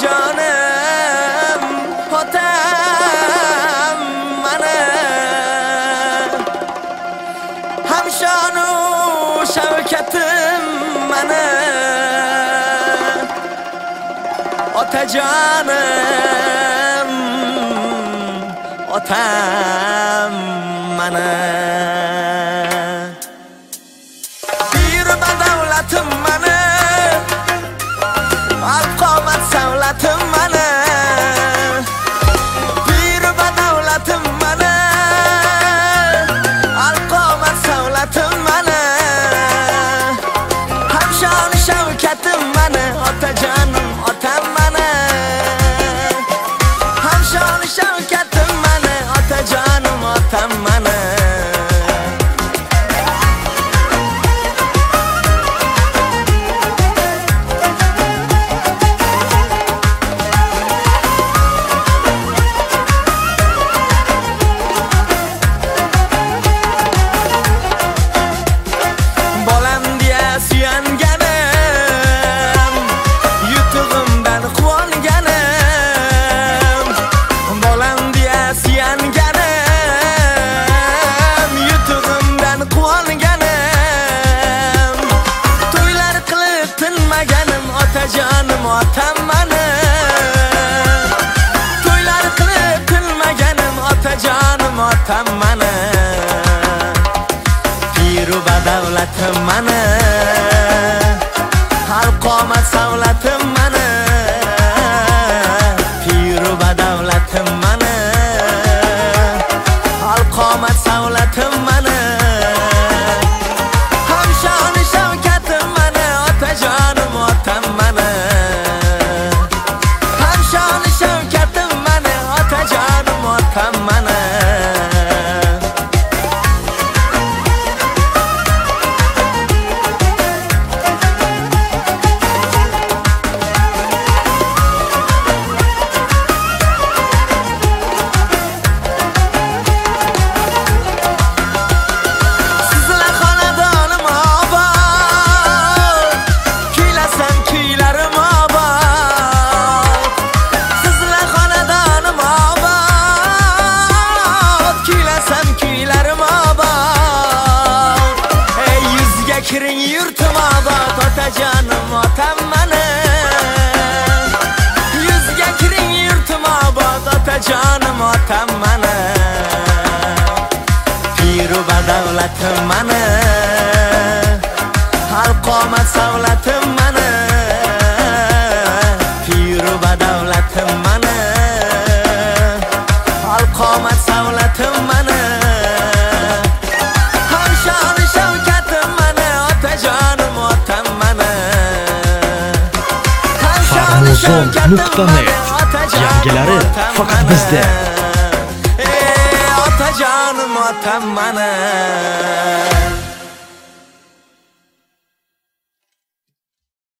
otajonim, otam mana. Hamshonu shavkatim mana. Otajonim, otam mana. Bir badavlatim mana. Al-qomat savlatim mana. Bir badavlatim mana. Al-qomat savlatim mana. Hamshon shavkatim mana. Otajonim, otam mana. Hamshon shavkatim mana. Otajonim, otam mana. Otajonim, otam mana. To'ylar qilib kulmaganim otajonim, otam mana. Piru badavlatim mana. Al-qomat savlatim mana. Piru badavlatim mana. Al-qomat savlatim mana. Hamshon shavkatim mana. Otajonim, otam mana. Hamshon shavkatim mana. Otajonim, otam mana. Sizlar xonadonim obod, kuylasam kuylarim obod. Sizlar xonadonim obod, kuylasam kuylarim obod. Ey yuzga kiring yurtim obod, otajonim, otam mana. Yuzga kiring yurtim obod, otajonim, otam mana. Piru badavlatim mana. Al-qomat savlatim mana. Piru badavlatim mana. Al-qomat savlatim mana. Hamshon shavkatim mana. Otajonim, otam mana. Hamshon shavkatim mana. Yangilari faqat bizda. Otajonim, otam mana.